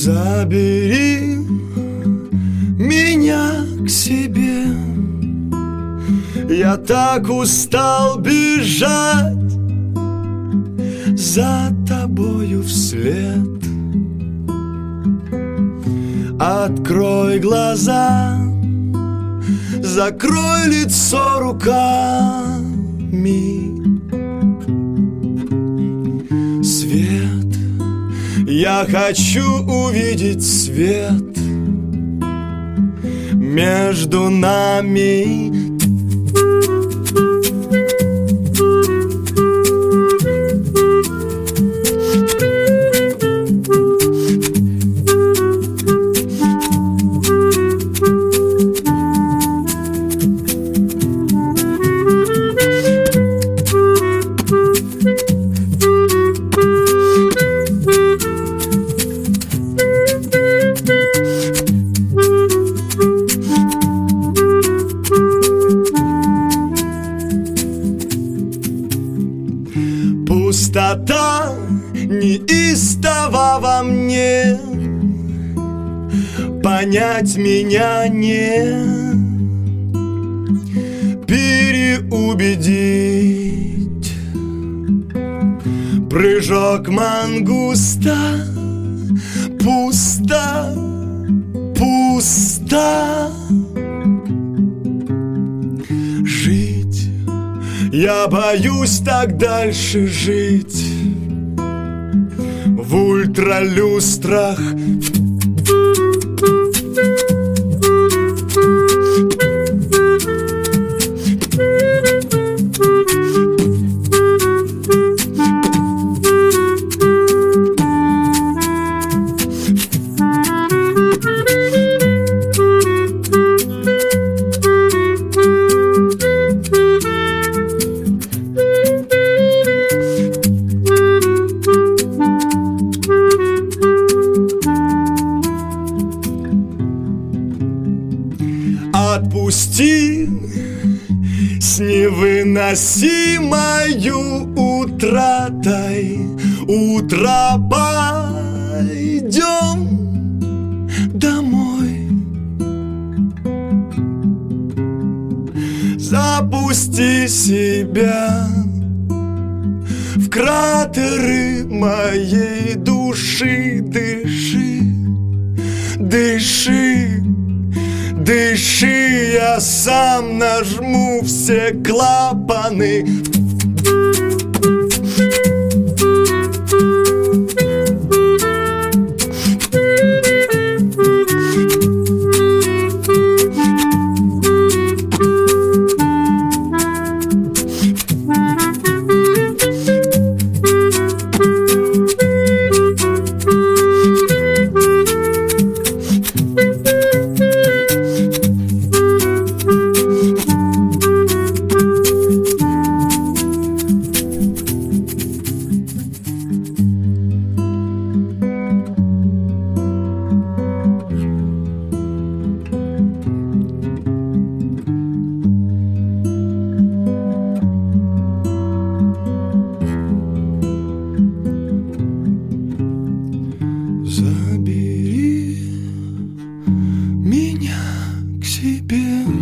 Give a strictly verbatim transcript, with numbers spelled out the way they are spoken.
Забери меня к себе. Я так устал бежать за тобою вслед. Открой глаза, закрой лицо руками. Свет, я хочу увидеть свет между нами. Пустота неистова во мне, понять меня не переубедить. Прыжок мангуста, пусто, пусто. Жить, я боюсь так дальше жить в ультралюстрах. Отпусти с невыносимою утратой. Утро пойдем домой. Запусти себя в кратеры моей души. Дыши, дыши, дыши, я сам нажму все клапаны. Забери меня к себе.